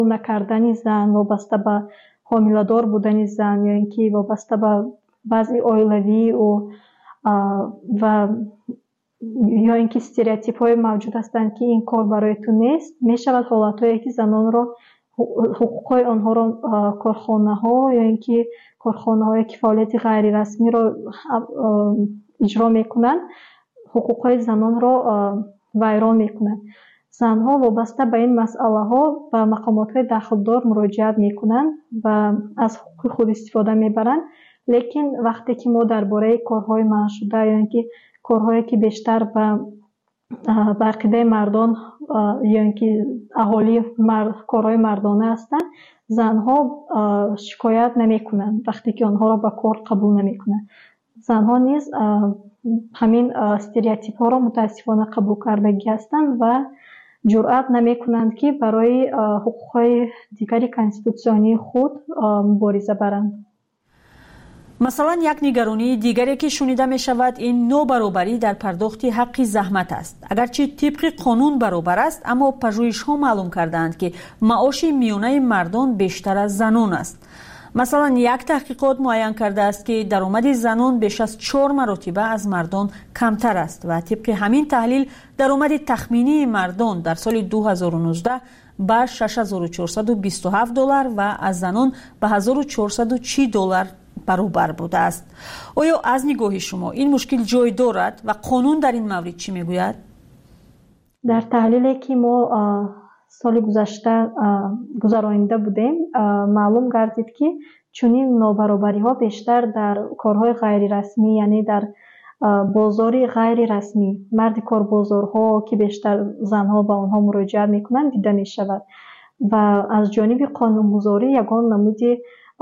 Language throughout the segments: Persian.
نکردن زن، وابسته به حامله‌دار بودن زن، یا اینکه وابسته به وضع عائلوی و یا اینکه استریوتیپ های موجود هستند که این کار برای تو نیست، می شود حالتهایی که زنان را حقوق آنها را کارخانه ها یا اینکه کارخانه های که فعالیت غیر رسمی را اجرا میکنند، حقوق های زنان را ویران میکنند. زنها وابسته به این مسئله ها به مقامات های دخلدار مراجعت میکنند و از حقوق خود استفاده میبرند. لیکن وقتی که ما درباره کارهای منع شده یا اینکه کارهایی که بیشتر به عقیده مردان یا اینکه اهالی کارهای مردانه هستند، زنها شکایت نمیکنند وقتی که آنها را به کار قبول نمیکنند. زنها نیز همین استریوتیپ ها را متاسفانه قبول کردگی هستند و جرأت نمیکنند که برای حقوق دیگری کانستیتوسیونی خود مبارزه برند. مثلا یک نگرانی دیگری که شنیده می شود این نابرابری در پرداخت حق زحمت است. اگرچه طبق قانون برابر است، اما پژوهش ها معلوم کردند که معاش میانه مردان بیشتر از زنان است. مثلا یک تحقیقات معین کرده است که درآمد زنان بیش از 4 مرتبه از مردان کمتر است و طبق همین تحلیل درآمد تخمینی مردان در سال 2019 به $6427 و از زنان به $1440 برابر بوده است. آیا از نگاه شما این مشکل جای دارد و قانون در این مورد چی میگوید؟ در تحلیلی که ما سال گذشته گذرانیده بودیم، معلوم گردید که چنین نابرابری ها بیشتر در کارهای غیر رسمی، یعنی در بازار غیر رسمی، مرد کار بازارها که بیشتر زنها با آنها مراجعت میکنند دیده می شود و از جانب قانونگذاری یگان نمودی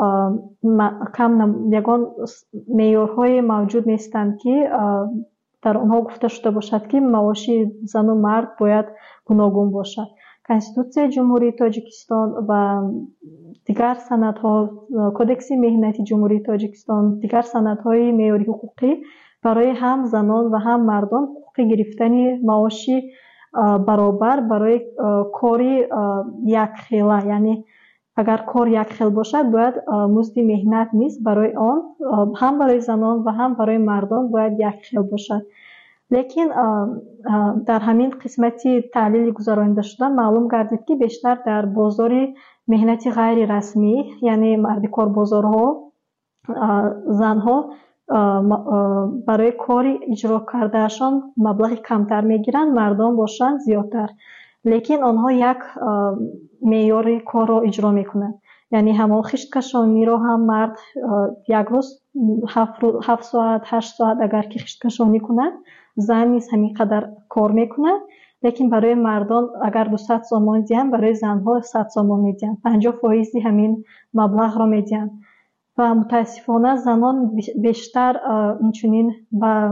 یگان معیارهای موجود نیستند که در آنها گفته شده باشد که معاش زن و مرد باید گوناگون باشد. کنستیتوسیون جمهوری تاجیکستان و دیگر سندها، کدکس مهنتی جمهوری تاجیکستان، دیگر سندهای معیاری حقوقی برای هم زنان و هم مردان حقوق گرفتن معاش برابر برای کاری یک خیله، یعنی اگر کار یک خیل باشد باید مزد مهنت نیست برای آن، هم برای زنان و هم برای مردان باید یک خیل باشد. لیکن در همین قسمتی تحلیل گذرانیده شده معلوم گردید که بیشتر در بازار مهنت غیر رسمی، یعنی مرد کار بازارها، زنها برای کاری اجرا کردهشان مبلغ کمتر میگیرند، مردان باشند زیادتر. لیکن آنها یک معیار کار را اجرا میکنند، یعنی همون خشت کشانی را هم مرد یک روز 7 ساعت 8 ساعت اگر که خشت کشانی کنند، زن نیز همین قدر کار میکنند. لیکن برای مردان اگر 200 سوم دهند، برای زنها 100 سوم میدهند، 50% همین مبلغ را میدهند و متاسفانه زنان بیشتر اینچنین به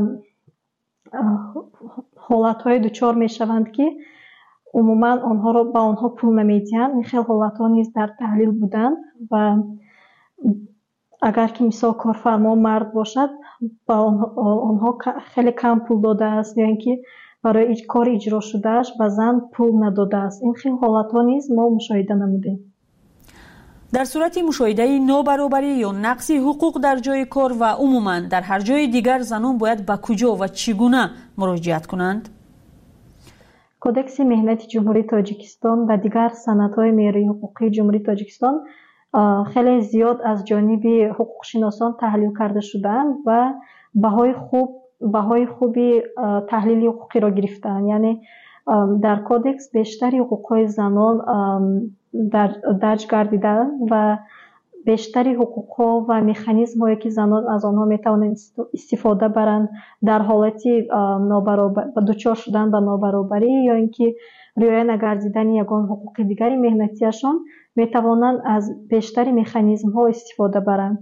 حالتهای دچار میشوند که عموما آنها را به آنها پول نمیدهند. این خیلی حالتها نیز در تحلیل بودند و اگر که مثال کارفرما مرد باشد با آنها خیلی کم پول داده است یا اینکه برای کار اجرا شدهش به زن پول نداده است. این خیلی حالتها نیز ما مشاهده نمودیم. در صورت مشاهده نابرابری یا نقص حقوق در جای کار و عموما در هر جای دیگر، زنان باید به کجا و چگونه مراجعت کنند؟ کدکس مهنتی جمهوری تاجیکستان و دیگر سندهای معیاری حقوقی جمهوری تاجیکستان خیلی زیاد از جانب حقوق شناسان تحلیل کرده شدند و بهای خوبی تحلیل حقوقی را گرفتند. یعنی در کدکس بیشتری حقوقهای زنان درج گردیده و بیشتری حقوقها و مکانیزم هایی که زنان از آنها میتوانند استفاده برند در حالتی دچار شدن به نابرابری یا اینکه رعایت نگردیدن یگان حقوق دیگری مهنتیشان، میتوانند از بیشتری مکانیزم ها استفاده برند.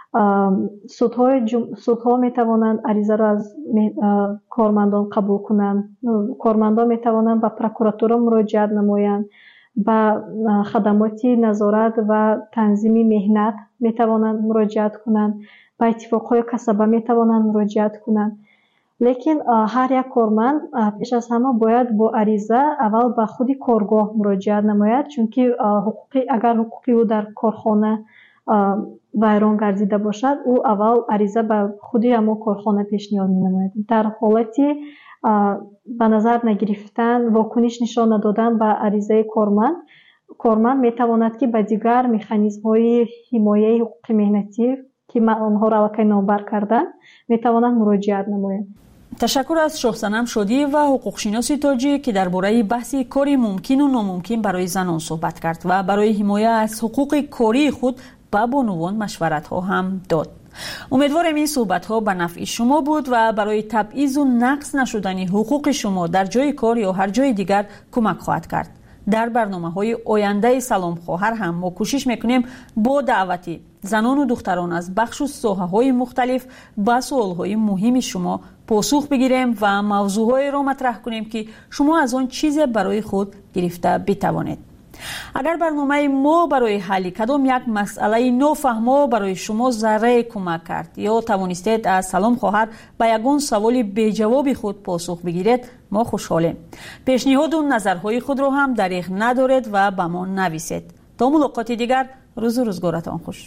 سودها میتوانند عریضه را از کارمندان قبول کنند، کارمندان میتوانند به پروکراتور مراجعت نمایند، به خدمات نظارت و تنظیم مهنت میتوانند مراجعت کنند، به اتفاقهای کسبه میتوانند مراجعت کنند лекин ҳар як корманд пеш аз ҳама бояд бо ариза аввал ба худи коргоҳ муроҷиат намояд, чунки агар ҳуқуқи ӯ дар корхона вайрон гардида бошад, ӯ аввал ариза ба худи ҳамон корхона пешниҳод менамояд. Дар ҳолати ба назар нагирифтан, вокуниш нишон надодан ба аризаи корманд метавонад ки ба дигар механизмҳои ҳимояи ҳуқуқи меҳнатӣ ки онҳоро аллакай номбар карданд метавонад муроҷиат намояд. ташаккур аз шоҳсанам шодӣ ва ҳуқуқшиноси тоҷӣ ки дар бораи баҳси кори мумкину номумкин барои занон суҳбат кард ва барои ҳимоя аз ҳуқуқи кории худ ба бонувон машваратҳо ҳам дод. умедворем ин суҳбатҳо ба нафъи шумо буд ва барои табъизу нақс нашудани ҳуқуқи шумо дар ҷойи кор ё ҳар ҷойи дигар кӯмак хоҳад кард. дар барномаҳои ояндаи Салом хоҳар ҳам мо кӯшиш мекунем бо даъвати занону духтарон аз бахшу соҳаҳои мухталиф ба суолҳои муҳими шумо посух бигирем ва мавзӯъҳоеро матраҳ кунем ки шумо аз он чизе барои худ гирифта битавонед. агар барномаи мо барои ҳалли кадом як масъалаи нофаҳмо барои шумо заррае кӯмак кард ё тавонистед аз Салом хоҳар ба ягон саволи беҷавоби худ посух бигиред, мо хушҳолем. пешниҳоду назарҳои худро ҳам дариғ надоред ва ба мо нависед. то мулоқоти дигар, рӯзу рӯзгоратон хуш.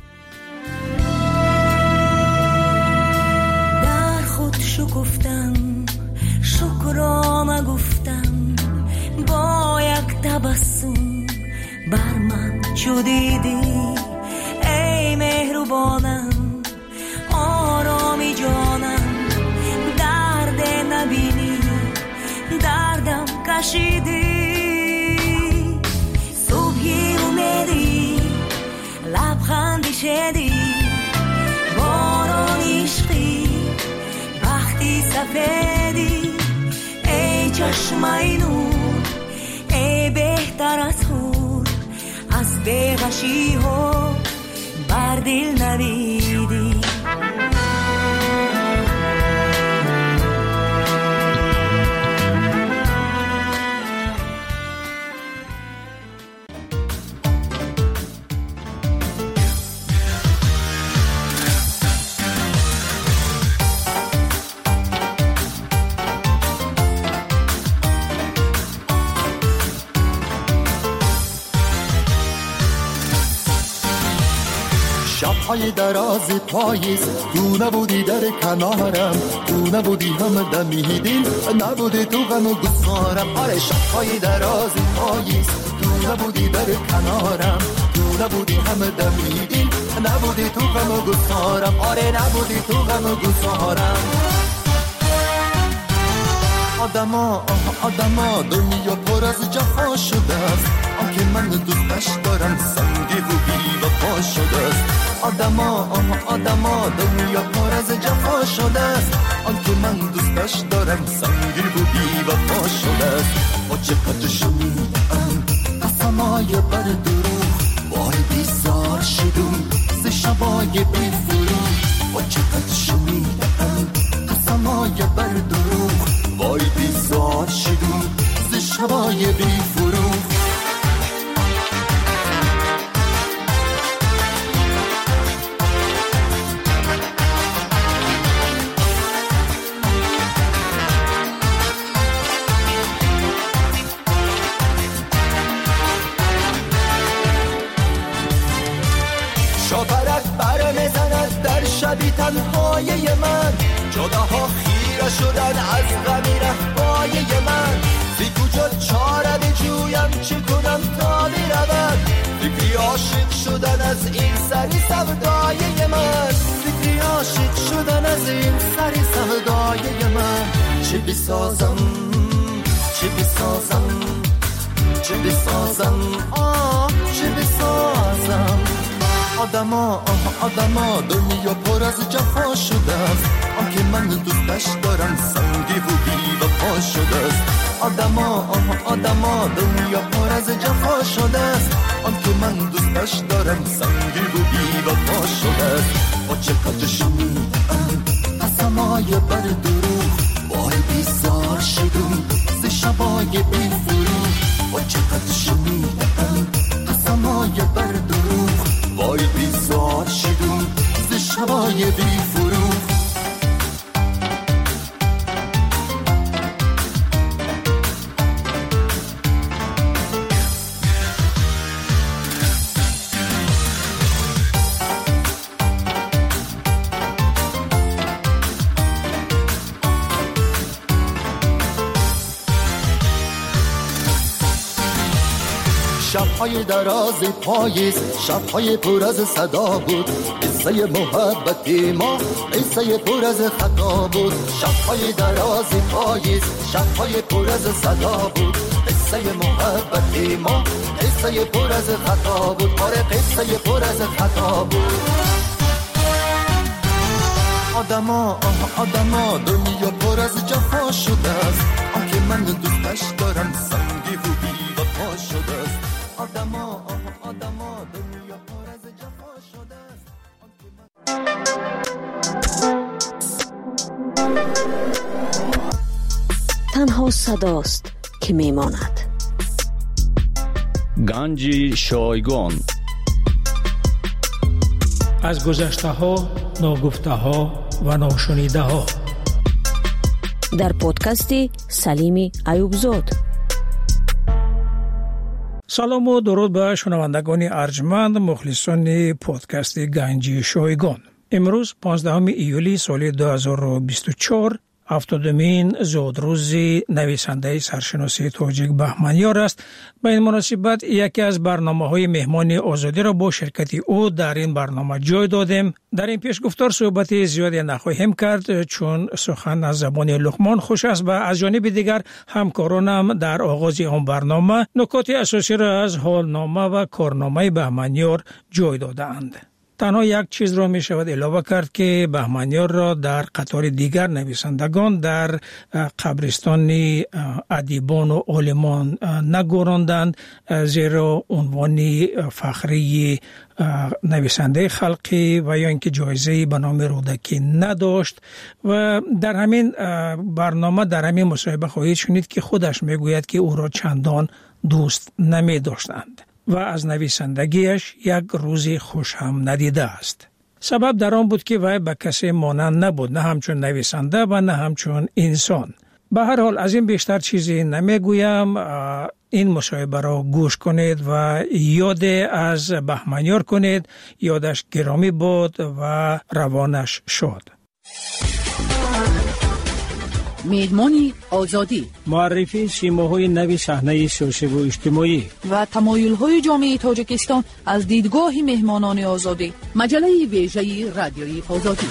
дар худ шукуфтам, шукрона гуфтам, бо як табассум бар ман чу дидӣ, эй меҳрубонам, ороми ҷонам, дарде набинӣ, дардам кашидӣ. субҳи умедӣ, лабханди шедӣ, борони ишқӣ, бахти сафедӣ, эй чашмаи нур, эй беҳтар аз худ, аз беғашиҳо бар дил навидӣ. شب‌های دراز پاییز تو نبودی در کنارم، تو نبودی هم دمیدین، نبودی تو غم و گسارم. آره شب‌های دراز پاییز تو نبودی در کنارم، تو نبودی هم دمیدین، نبودی تو غم و گسارم. آره نبودی تو غم و گسارم. آدما دنیا پر از جفا شده است، آنکه من دوستش دارم سنگی و بی وفا شده است. آدما دنیا پر از جفا شده است، آنکه من دوستش دارم سنگی و بی وفا شده است. با چقدر شنیدم قسمای بر دروغ، وای بیزار شدم ز شبای بی فروغ. با چقدر شنیدم قسمای بر دروغ، وای بیزار شدم ز شبای بی فروغ. شاپرک برمیزند در شبی تنهای من، جداها خیره شدن از غمی رفای من. بی کجا چاره بجویم چه کنم تا برود، فکری عاشق شدن از این سری سودای من، فکری عاشق شدن از این سری سودای من. چه بسازم چه بسازم چه بسازم چه بسازم. آدما دنیا پر از جفا شده است، آنکه من دوستش دارم سنگی و بی وفا شده است. آدما دنیا پر از جفا شده است، آنکه من دوستش دارم سنگی و بی وفا شده است. با چقدر شنیدم قسمای بر دروغ، وای بیزار شدم ز شبای بی فروغ. با چقدر شنیدم قسمای بر دروغ، وای بیزار شدم ز شبای بی فروغ. شب‌های دراز پاییز، شب‌های پر از صدا بود. قصه محبت ما قصه پر از خطا بود. شب‌های دراز پاییز، شب‌های پر از صدا بود. قصه محبت ما قصه پر از خطا بود. آره قصه پر از خطا بود. آدما دنیا پر از جفا شده است. آنکه من دوستش دارم سنگی و بی‌وفا شده است. آدما دنیا پر از جفا شده است. تنها صداست که میماند. گنج شایگان از گذشته ها، ناگفته ها و ناشنیده ها در پادکست سلیم ایوبزاد. سلام و درود به شنوندگان ارجمند مخلصان پادکست گنج شایگان. امروز 15 ایولی سال 2024 70مین زودروز نویسنده سرشناسی تاجیک بهمنیار است. به این مناسبت یکی از برنامه‌های مهمان آزادی را با شرکت او در این برنامه جای دادیم. در این پیشگفتار صحبت زیادی نخواهیم کرد چون سخن از زبان لقمان خوش است و از جانب دیگر همکارانم در آغاز آن برنامه نکات اساسی را از حالنامه و کارنامه بهمنیار جای داده‌اند. تنها یک چیز را می شود علاوه کرد که بهمنیار را در قطار دیگر نویسندگان در قبرستان ادیبان و عالمان نگذراندند، زیرا عنوان فخری نویسنده خلقی و یا اینکه جایزه به نام رودکی نداشت. و در همین برنامه در همین مصاحبه خواهید شنید که خودش میگوید که او را چندان دوست نمی داشتند و از نویسندگیش یک روزی خوش هم ندیده است. سبب در آن بود که وی به کسی مانند نبود، نه همچون نویسنده و نه همچون انسان. به هر حال از این بیشتر چیزی نمیگویم. این مصاحبه را گوش کنید و یاد از بهمنیار کنید. یادش گرامی بود و روانش شاد. میدمانی آزادی، معرفی سیماهای نوی صحنه سیاسی و اجتماعی و تمایل‌های جامعه تاجیکستان از دیدگاه مهمانان آزادی. مجله ویژه رادیویی آزادی.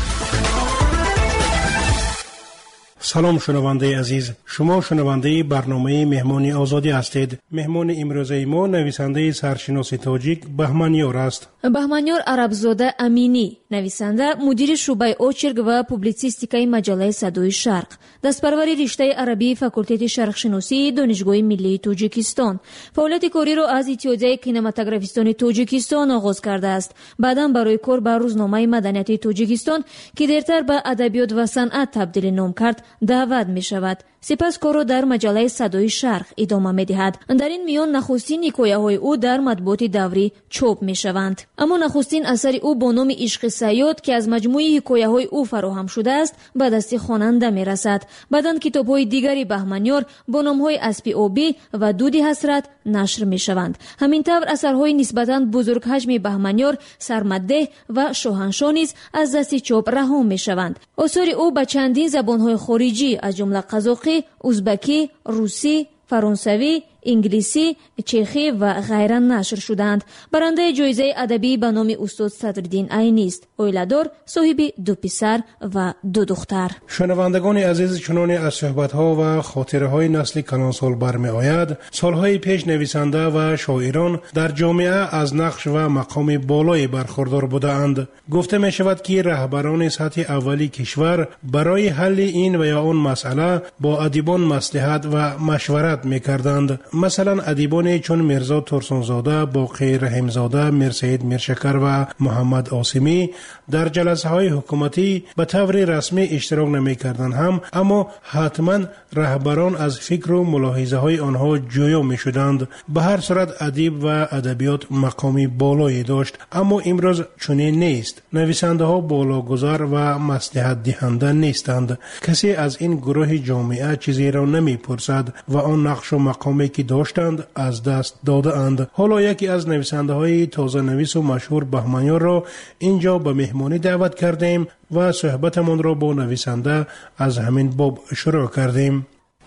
سلام شنونده عزیز، شما شنونده برنامه مهمانی آزادی هستید. مهمان امروزه ما نویسنده سرشناسی تاجیک بهمنیار است. بهمنیار عربزاده امینی، نویسنده، مدیر شعبه اوچرگ و پوبلیسیستیکای مجله صدای شرق، دستپروری رشته عربی فاکولته شرق شناسی دانشگاه ملی تاجیکستان. فعالیت کاری را از اتحادیه کینماتوگرافیستان تاجیکستان آغاز کرده است. بعداً برای کار به روزنامه مدنیت تاجیکستان که دیرتر به ادبیات و صنعت تبدیل نام کرد دعوت می شود. سپس کار را در مجله صدای شرق ادامه می دهد. در این میان نخستین حکایه های او در مطبوعات دوری چاپ می شوند. اما نخستین اثر او با نام عشق صیاد که از مجموعه حکایه های او فراهم شده است به دست خواننده می رسد. بعداً کتاب های دیگری بهمنیار با نام های اسب آبی و دود حسرت نشر می شوند. همین طور اثرهای نسبتاً بزرگ حجم بهمنیار سرمده و شاهنشاه نیز از دست چاپ رها می شوند. آثار او به چندین زبان‌های خارجی از جمله قزاقی، ازبکی، روسی، فرانسوی، انگلیسی، چخی و غیره نشر شدند. برنده جایزه ادبی به نام استاد صدرالدین عینی است. اویلادار، صاحب 2 پسر و 2 دختر. شنوندگان عزیز، چنانه از صحبت‌ها و خاطره‌های نسل کلانسال برمی‌آید، سالهای پیش نویسنده و شاعران در جامعه از نقش و مقام بالایی برخوردار بودند. گفته می شود که رهبران سطح اولی کشور برای حل این و یا آن مسئله با ادیبان مصلحت و مشورت می‌کردند. مثلا ادیبان چون میرزا ترسانزاده، باقی رحیمزاده، میرسید میرشکر و محمد عاصمی در جلسه های حکومتی به طور رسمی اشتراک نمی کردند هم، اما حتما رهبران از فکر و ملاحظه های آنها جویا می شدند. به هر صورت ادیب و ادبیات مقامی بالایی داشت، اما امروز چنین نیست. نویسنده ها بالاگذار و مصلحت دهنده نیستند. کسی از این گروه جامعه چیزی را نمی پرسد و آن نقش و مقامی که داشتند از دست داده اند. حالا یکی از نویسنده های تازه نویس و مشهور بهمنیار را اینجا به مهمانی دعوت کردیم و صحبتمون را با نویسنده از همین باب شروع کردیم.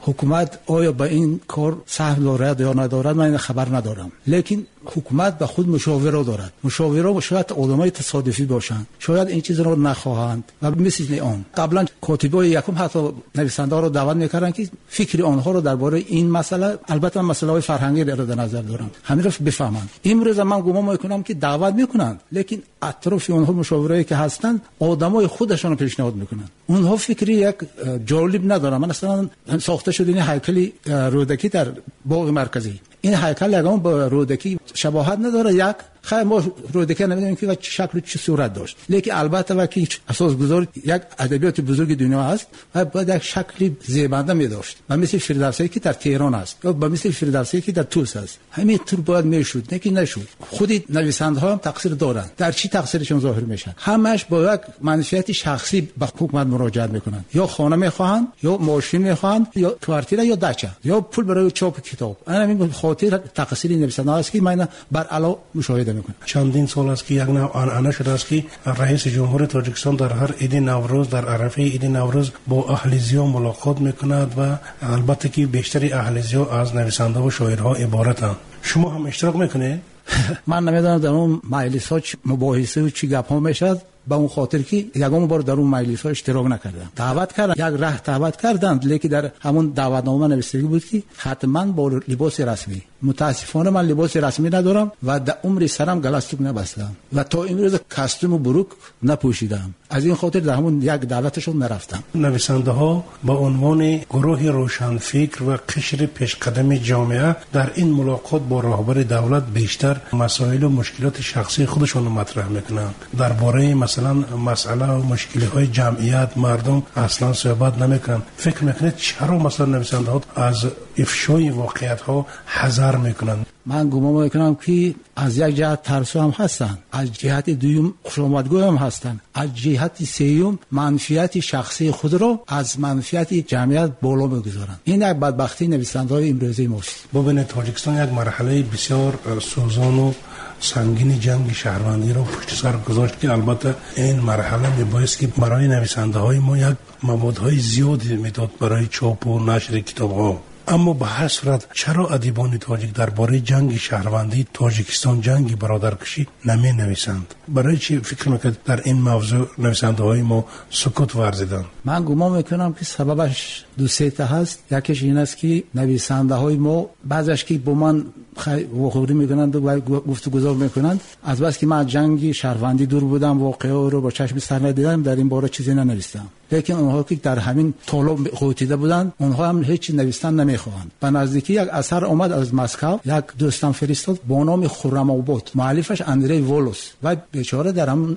حکومت آیا به این کار سهم دارد یا ندارد من خبر ندارم، لیکن حکومت به خود مشاوره دارد. مشاوره شاید آدمای تصادفی باشند، شاید این چیز رو نخواهند و مثل آن قبلا کاتبای یکم حتی نویسنده رو دعوت میکردن که فکر آنها رو درباره این مسئله، البته مسائل فرهنگی رو در نظر دارم، همین رو بفهمند. امروز من گمان میکنم که دعوت میکنند، لیکن اطراف آنها مشاورایی که هستند آدمای خودشون رو پیشنهاد میکنند. اونها فکری یک جالب ندارن. من اصلا ساخته شده این هیکل رودکی در باغ مرکزی، این هیکل یگان با رودکی شباهت نداره. یک خیلی ما رودکی نمیدونیم که چه شکل چه صورت داشت، لیکن البته وقتی اساس گذار یک ادبیات بزرگ دنیا است و باید یک شکل زیبنده می داشت و مثل فردوسی که در تهران است یا مثل فردوسی که در توس است، همین طور باید میشد، نه که نشد. خود نویسنده ها هم تقصیر دارند. در چی تقصیرشون ظاهر میشه؟ همش با یک منفعت شخصی به حکومت مراجعه میکنند، یا خانه میخواهند یا ماشین میخواهند یا کوارتیر یا دچه یا پول برای چاپ کتاب. همین خاطر تقصیر نویسنده است که من بر علا مشاهده میکنم. چندین سال است که یک نوع آنعنه شده است که رئیس جمهور تاجیکستان در هر عید نوروز، در عرفه عید نوروز با اهلیزی‌ها ملاقات میکند و البته که بیشتر اهلیزی‌ها از نویسنده و شاعرها عبارتند. شما هم اشتراک میکنه؟ من نمیدونم در اون مجلس‌ها مباحثه و چی گپ‌ها میشد، با اون خاطر که یگام بار در اون مجلس‌ها اشتراک نکردم. دعوت کردن، یک راه دعوت کردند، لیکن در همون دعوتنامه نوشته بود که حتما با لباس رسمی. متاسفانه من لباس رسمی ندارم و در عمر سرم گلاستوک نبستم و تا امروز کاستوم و بروک نپوشیدم. از این خاطر در همون یک دعوتشون نرفتم. نویسنده ها با عنوان گروه روشنفکر و قشر پیشقدم جامعه در این ملاقات با رهبر دولت بیشتر مسائل و مشکلات شخصی خودشون مطرح میکنند. درباره مثلا مسئله و مشکلات جمعیت مردم اصلا صحبت نمیکنن. فکر میکنید چرا مثلا نویسنده ها از افشای واقعیت ها حذر میکنند؟ من گمان میکنم که از یک جهت ترسو هم هستند، از جهت دوم خوشامدگو هم هستند، از جهت سوم منفعت شخصی خود را از منفعت جمعیت بالا میگذارند. این یک بدبختی نویسنده‌های امروزی ماست. ببینید تاجیکستان یک مرحله بسیار سوزان و سنگین جنگ شهروندی را پشت سر گذاشت که البته این مرحله میبایست که برای نویسنده های ما یک موادهای زیادی میداد برای چاپ و نشر کتاب ها. اما به هر صورت چرا ادیبان تاجیک درباره جنگ شهروندی تاجیکستان، جنگ برادرکشی نمی نویسند؟ برای چی فکر میکنید در این موضوع نویسنده های ما سکوت ورزیدند؟ من گمان میکنم که سببش دو سه تا هست. یکیش این است که نویسنده های ما بعضیش که با من واقعی میکنند و گفتگو میکنند، از بس که من جنگ شهروندی دور بودم، واقعه رو با چشم سر ندیدم، در این باره چیزی ننوشتم. لیکن اونها که در همین طالب قوتیده بودند، اونها هم هیچ نوشتن نمیخواهند. به نزدیکی یک اثر اومد از مسکو، یک دوستم فرستاد با نام خرم آباد، مؤلفش اندری والوس و بیچاره در همون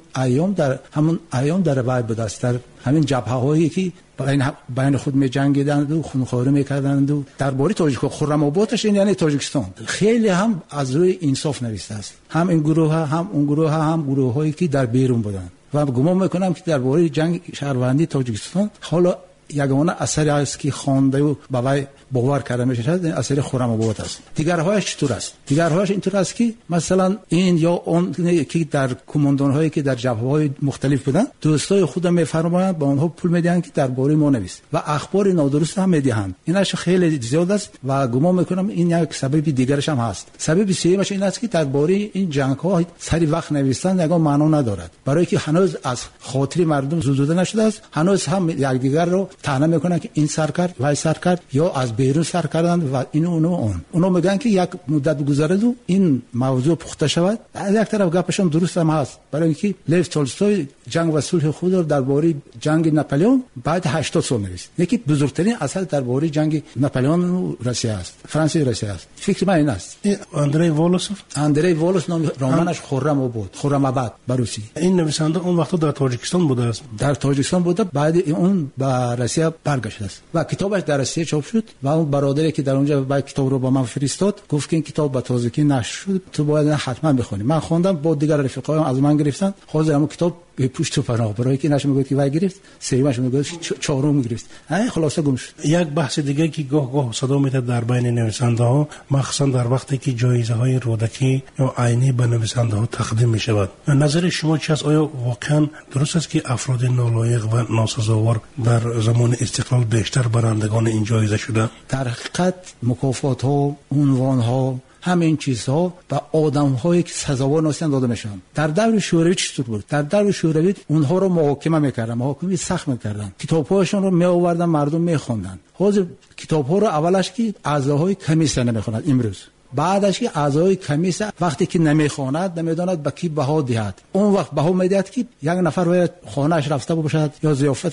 ایام در وای بود است، در همین جبهه‌هایی که بین خود می جنگیدند و خونخواری میکردند و درباره تاجیک خرم آبادش یعنی تاجیکستان خیلی هم از روی انصاف نوشته است. هم این گروه هم اون گروه هم گروه‌هایی که در بیرون بودند و گمان میکنم که درباره جنگ شهروندی تاجیکستان حالا یگانه اثری است که خوانده و باور کرده میشه اثر خرم آباد است. دیگرهایش چطور است؟ دیگرهایش اینطور است که مثلا این یا اون که در کماندان هایی که در جبهه های مختلف بودن دوستای خودم میفرمایند با اونها پول میدن که درباره ما نویس و اخبار نادرست هم میدهند. اینش خیلی زیاد است و گمان میکنم این یک سبب دیگرش هم هست. سبب سومش این است که درباره این جنگ ها سری وقت نوشتن یگان معنا ندارد، برای که هنوز از خاطر مردم زدوده نشده است. هنوز هم یکدیگر رو طعنه میکنن که این سر کرد وای سر کرد یا از بیرون سر کردند و اونو میگن که یک مدت بگذرد و این موضوع پخته شود. از یک طرف گپشون درست هم هست، برای اینکه لیو تولستوی جنگ و صلح خود را درباره جنگ ناپلئون بعد 80 سال نوشت. یکی بزرگترین اثر درباره جنگ ناپلئون و روسیه است، فرانسه و روسیه است. فکر من این است. اندری والوس نام رمانش خرم آباد بروسی. این نویسنده اون وقت در تاجیکستان بوده است. در تاجیکستان بوده، بعد اون به روسیه برگشته است و کتابش در روسیه چاپ شد و اون برادری که در اونجا با کتاب رو با من فرستاد گفت که این کتاب به تازگی نشر شد، تو باید حتما بخونی. من خوندم، با دیگر رفیقایم از من گرفتن، حاضر همون کتاب به پشت و پناه برای که نشه میگه که وای گرفت، سومش میگه چهارم گرفت. خلاصه گم شد. یک بحث دیگه که گاه صدا میاد در بین نویسنده ها، مخصوصا در وقتی که جایزه های رودکی یا عینی به نویسنده ها تقدیم می شود، نظر شما چی است؟ آیا واقعا درست است که افراد نالایق و ناسزاوار در زمان زمان استقلال بیشتر برندگان این جایزه شده؟ در حقیقت مکافات ها، عنوان ها، همین چیزها و آدم هایی که سزاوار نیستند داده میشن. در دور شوروی چطور بود؟ در دور شوروی اونها رو محاکمه میکردن، محاکمه سخت میکردن، کتاب‌هاشون رو میآوردن مردم میخوندن. حاضر کتاب‌ها رو اولش که اعضاهای کمیسیون نمیخونند، امروز بعدش که اعضای کمیسیون وقتی که نمیخواند نمیداند به کی بها دهد، اون وقت بها میدهد که یک نفر باید خانه‌اش رفته باشد یا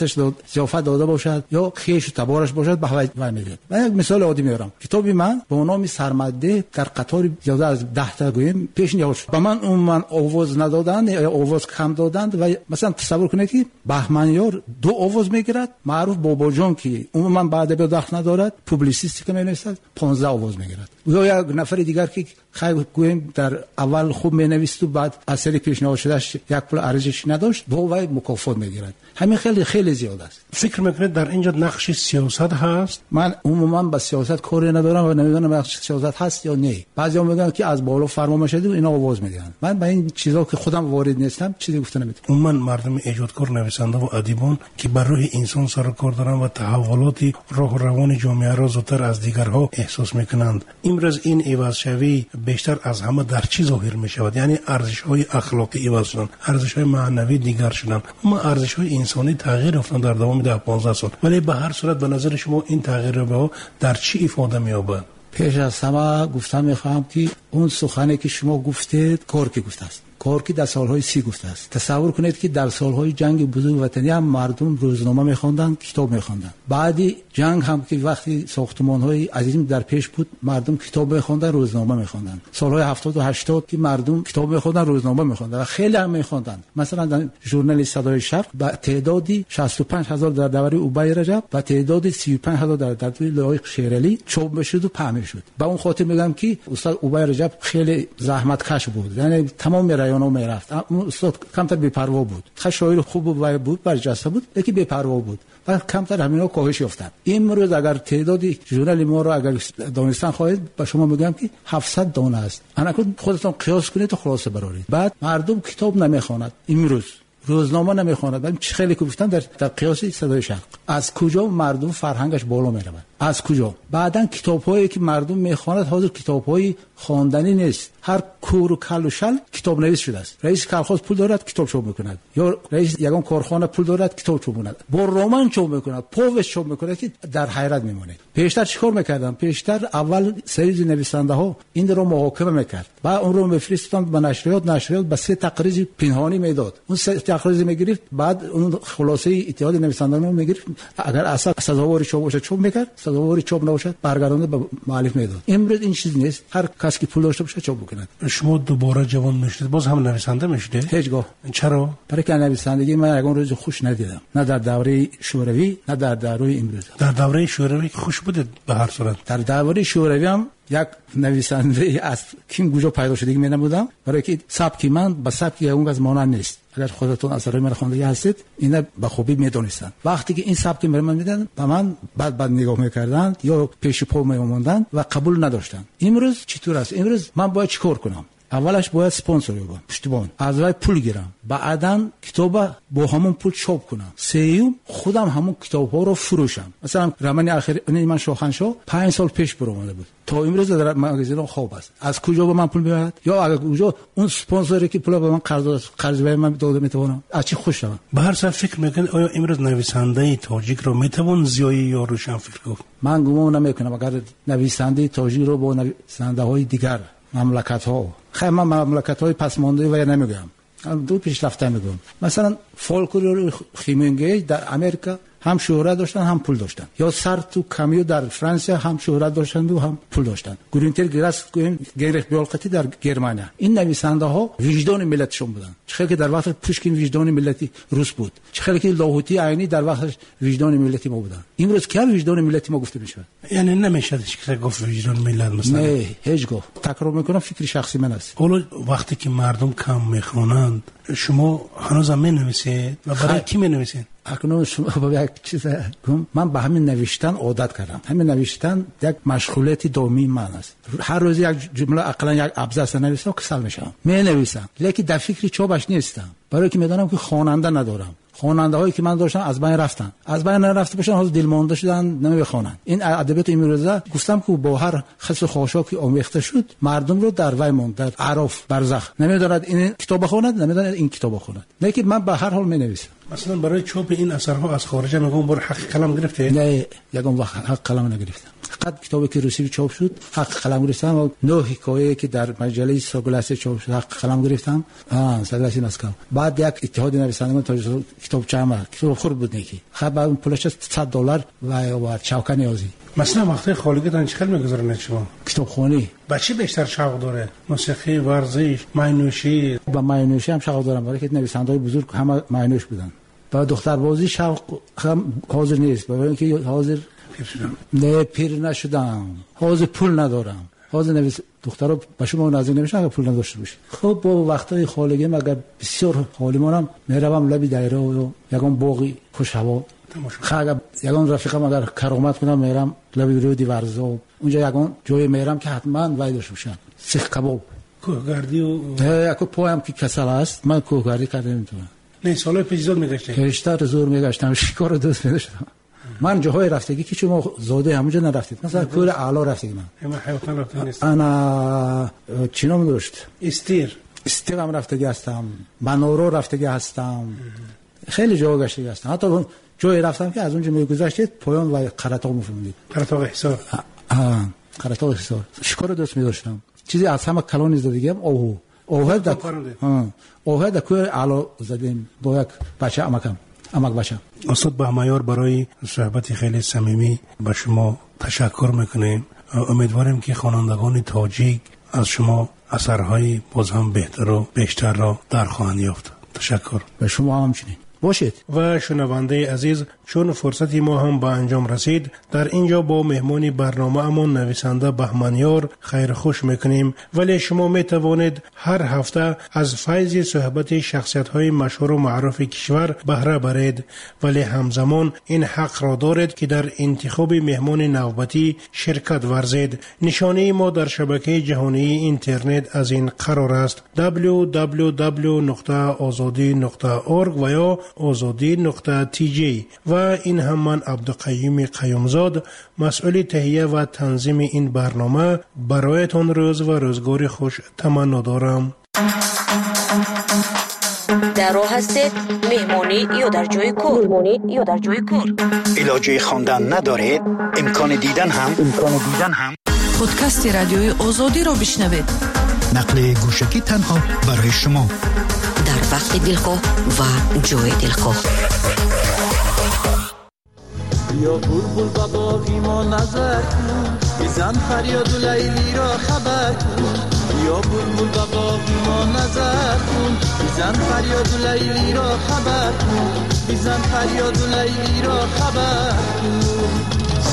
ضیافت داده باشد یا خیش و تبارش باشد بها میدهد. من یک مثال عادی میارم. کتاب من با نام سرمده در قطار زیاده از 10 تا گویم پیش نیاد شد. به من آواز ندادند یا آواز کم دادند و مثلا تصور کنید که بهمنیار 2 آواز میگیرد، معروف بابا جان که عموما بعد به دخل ندارد، پوبلیسیستی که مینویسد 15 آواز میگیرد. یا یک نفر دیگر که خیلی گویم در اول خوب مینویسد و بعد اثری پیشنهاد شدهش یک پول ارزش نداشت، با وی مکافات میگیرد. همین خیلی زیاد است. فکر میکنید در اینجا نقش سیاست هست؟ من عموما با سیاست کاری ندارم و نمیدونم نقش سیاست هست یا نه. بعضیا میگن که از بالا فرمان میشه و اینا آواز میدن. من با این چیزا که خودم وارد نیستم چیزی گفته نمیتونم. عموما مردم ایجادکار، نویسنده و ادیبان که بر روح انسان سر کار دارن و تحولات راه و روان جامعه را زودتر از دیگرها احساس میکنند. امروز این عوض شوی بیشتر از همه در چی ظاهر میشود؟ یعنی ارزش‌های اخلاقی عوض شدن، ارزش‌های معنوی دیگر شدن، اما ارزش‌های انسانی تغییر افتاد در دوام 10-15 سال. ولی به هر صورت به نظر شما این تغییر رو در چی افاده می‌یابد؟ پیش از همه گفتم می‌خوام که اون سخنی که شما گفتید کار که گفته است، کار که در سالهای 30 گفته است. تصور کنید که در سالهای جنگ بزرگ وطنی هم مردم روزنامه می‌خواندند، کتاب می‌خواندند. بعدی جنگ هم که وقتی ساختمان‌های عظیم در پیش بود، مردم کتاب می‌خواندند، روزنامه می‌خواندند. سالهای 70 و 80 که مردم کتاب می‌خواندند، روزنامه می‌خواندند و خیلی هم می‌خواندند. مثلا در ژورنال صدای شرق با تعدادی 65000 در دوره اوبای رجب و تعدادی 35000 در دوره لایق شیرالی چاپ می‌شد و پخش شد. با اون خاطر میگم که استاد اوبای رجب خیلی زحمتکش بود. یعنی تمام رایانو میرفت. استاد کمتر بی‌پروا بود. خیلی شاعر خوب بود، برجسته بود، لیکن بی‌پروا بود. و کمتر همینا کاهش یافتند. امروز اگر تعدادی ژورنال ما را اگر دانستن خواهید، با شما میگم که 700 دانه است. انا خودتون قیاس کنید و خلاصه برآورید. بعد مردم کتاب نمیخواند، امروز روزنامه نمیخواند. من خیلی گفتم در قیاس صدای شرق از کجا مردم فرهنگش بالا میرود؟ از کجا؟ بعدن کتاب‌هایی که مردم میخواند حاضر کتاب‌های خواندنی نیست. هر کور و کل و شل کتاب نویس شده است. رئیس کارخانه پول دارد کتاب چاپ میکند، یا رئیس یگان کارخانه پول دارد کتاب چاپ میکند، با رمان چاپ میکند، پوست چاپ میکند که در حیرت میمونید. پیشتر چیکار میکردن؟ پیشتر اول سری نویسنده ها این رو محاکمه میکرد، بعد اون رو میفرستند به نشریات به 3 تقریر پنهانی میداد. اون 3 تقریر میگرفت، بعد اون خلاصه اتحاد نویسندگان رو میگرفت. اگر اصلا سزاوار چاپ باشه چاپ میکرد، سزاوار چاپ نباشه برگردونده به مؤلف میداد. امروز این چیز نیست. هر کسی که پول داشته باشه چاپ بکنه. شما دوباره جوان میشید، باز هم نویسنده میشید؟ هیچگاه. چرا؟ برای که نویسندگی من یگان روز خوش ندیدم، نه در دوره شوروی نه در دوره امروز. در دوره شوروی خوش بوده به هر صورت. در دوره شوروی هم یک نویسنده از کیم گوجا پیدا شده می نمودم، برای که سبک من با سبک اون از مانند نیست. اگر خودتون اثرای من خوانده هستید اینا به خوبی میدونستن. وقتی که این سبک من میدن به من بعد نگاه میکردن یا پیش پا میموندن و قبول نداشتن. امروز چطور است؟ امروز من باید چیکار کنم؟ اولش باید اسپانسر بگم، پشتیبان، از وای پول گیرم، بعداً کتاب با همون پول چاپ کنم، سوم خودم همون کتاب‌ها رو فروشم. مثلا رمان اخیر من شاهنشاه 5 سال پیش برآمده بود، تا امروز در مغازه خواب است. از کجا به من پول میاد؟ یا اگر کجا اون اسپانسری که پول به من قرض به من داده میتونم از چی خوش شوم؟ به هر صورت فکر میکنید آیا امروز نویسنده تاجیک رو میتوان زیایی یا روشن فکر گفت؟ من گمان نمیکنم اگر نویسنده تاجیک رو با نویسنده‌های دیگر مملکت‌ها، خیلی من مملکت‌های پسمانده و نمیگم، دو پیشرفته میگم. مثلا فولکلور خیمینگی در امریکا هم شهرت داشتن هم پول داشتن، یا سارتو کامیو در فرانسه هم شهرت داشتن و هم پول داشتن، گرینتر گراس گینریخ بیالقتی در گرمانیا. این نویسنده ها وجدان ملتشون بودن. چه که در وقت پوشکین وجدان ملتی روس بود، چه که لاهوتی عینی در وقت وجدان ملتی ما بودن. امروز که وجدان ملتی ما گفته میشه؟ یعنی نمیشه که گفت وجدان ملت مثلا. نه هیچگاه. تکرار میکنم، فکر شخصی من است. حالا وقتی که مردم کم میخونند شما هنوز هم مینویسید و برای کی مینویسید؟ اکنون شما با یک چیز من به همین نوشتن عادت کردم. همین نوشتن یک مشغولیت دائمی من است. هر روز یک جمله اقلا یک ابزار نویسم که کسل میشم، می نویسم، لیکن در فکر چاپش نیستم، برای که میدونم که خواننده ندارم. خواننده هایی که من داشتم از بین رفتن، از بین رفته باشن، حالا دلمانده شدن نمیخوانن. این ادبیات امروزه گفتم که با هر خصل خاشاکی آمیخته شد، مردم رو در وی ماند، در اعراف برزخ. نمیداند این کتاب بخواند، نمیداند این کتاب بخواند. لیکن من به هر حال مینویسم. مثلا برای چاپ این اثرها از خارج میگم بر حق قلم گرفته؟ نه، یگان وقت حق قلم نگرفتم. فقط کتابی که روسی چاپ شد حق قلم گرفتم و 9 حکایه که در مجله سوگلاسه چاپ شد حق قلم گرفتم. سوگلاسی مسکو. بعد یک اتحاد نویسندگان تاجیک کتاب چما کتاب خورد بود نیکی. خب اون پولش $100 و چاوکا نیازی. مثلا وقتی خالگیتان چقدر میگذرونید شما؟ کتابخوانی. با چی بیشتر شوق داره؟ موسیقی، ورزش، ماینوشی؟ با ماینوشی هم شوق دارم، برای که نویسنده‌های بزرگ همه ماینوش بودن. با دختر بازی شوق هم حاضر نیست، برای اینکه حاضر نه پیر نشدم، حاضر پول ندارم. حاضر نویس دخترها به شما نازک نمیشن اگه پول نداشته باشه. خب با وقتای خالگی مگر بسیار حالی مونم میروم لبی دایره و یگان باقی خوش هوا خاگه یگان رفیقم اگر کرامت کنم میرم لبی رودی ورزا اونجا یگان جای میرم که حتما وایدش بشن سیخ کباب کوهگردی و اكو پایم که کسل است من کوهگردی کردم نمیتونم. نه سال پیش زود میگشتم بیشتر زور میگشتم شکار دوست میداشتم. من جاهای رفتگی که شما زاده همونجا نرفتید، مثلا کور اعلا رفتگی من حیوان رفتگی نیست. انا چینام داشت استیرم رفتگی هستم، منورو رفتگی هستم، خیلی جا گشتگی هستم. حتی جایی رفتم که از اونجا میگذشتید پایان و قرطاق میفهمید. قرطاق حصار. قرطاق حصار شکار دوست میداشتم. چیزی از همه کلانی زدگیم اوه در کور اعلا زدیم با یک بچه امک بچه. استاد بهمایار برای صحبت خیلی صمیمی به شما تشکر میکنیم. امیدواریم که خوانندگان تاجیک از شما اثرهای باز هم بهتر و بیشتر را در خواهند یافت. تشکر. به شما همچنین باشید. و شنونده عزیز، چون فرصتی ما هم به انجام رسید، در اینجا با مهمانی برنامه امون نویسنده بهمانیار خیر خوش میکنیم. ولی شما می توانید هر هفته از فیض صحبت شخصیت های مشهور و معروف کشور بهره برید، ولی همزمان این حق را دارید که در انتخاب مهمان نوبتی شرکت ورزید. نشانه ما در شبکه جهانی اینترنت از این قرار است: www.azadi.org و یا azadi.tj. و این هم من عبدالقیوم قیومزاد، مسئول تهیه و تنظیم این برنامه، برایتان روز و روزگار خوش تمنا دارم. در راه هستید مهمانی یا در جای کور؟ علاجه خواندن ندارید؟ امکان دیدن هم پادکست رادیوی آزادی را بشنوید. نقل گوشکی تنها برای شما، در وقت دلخواه و جای دلخواه. یا بلبل با باغی ما نظر کن، بزن فریاد و لیلی را خبر کن. یا بلبل با باغی ما نظر کن، بزن فریاد و لیلی را خبر کن. بزن فریاد و لیلی را خبر کن.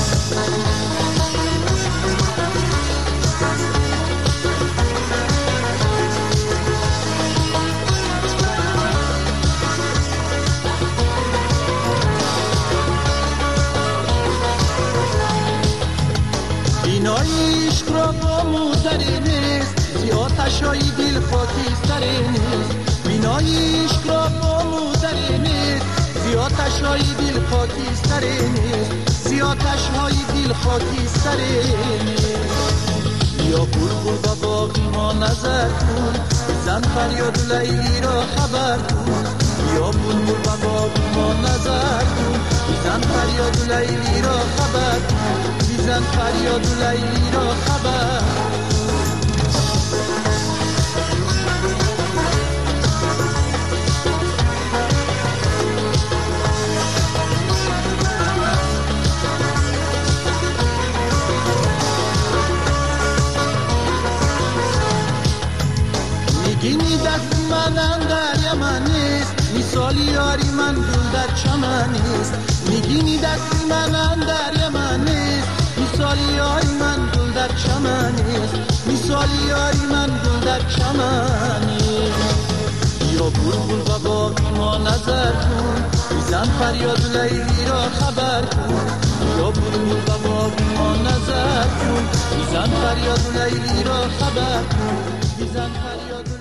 بینایی عشق را با موزری نیست، زیادتشای دل خاکستری نیست. بینایی عشق را با موزری نیست، زیادتشای دل خاکستری نیست. زیادتشای دل خاکستری نیست. یا بلبل با باغی ما نظر کن، بزن فریاد و لیلی را خبر کن. یا بلبل با باغی ما نظر کن، بزن فریاد و لیلی را خبر کن. بزن فریاد و لیلی را خبر. میگینی دست من اندر یمن نیست، مثالی یاری من گل در چمن نیست. میگینی دست من اندر یمن نیست، مثالی یاری من گل در چمن نیست. مثالی یاری من گل در چمن نیست. یا بلبل با باغی ما نظر کن، بزن فریاد و لیلی را خبر کن. یا بلبل با باغی ما نظر کن، بزن فریاد و لیلی را خبر کن. بزن فریاد